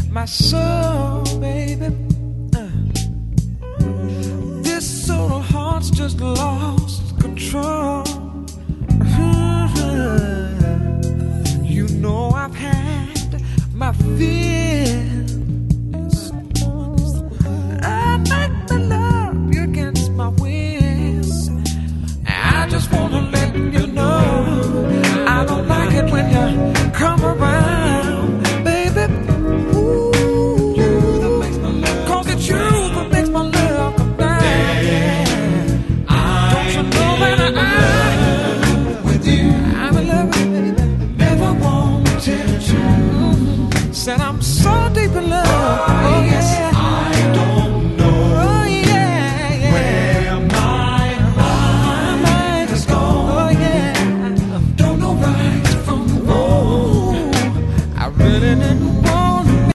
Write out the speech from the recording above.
my soul, baby. This sort of heart's just lost control. You know I've had my fears. I'd like to love you against my will. I just wanna let you know I don't like it when you come around, baby. Ooh, cause it's you that makes my love come down. Don't you know that I'm with you? I'm in love with you, baby. Never wanted to. Said I'm so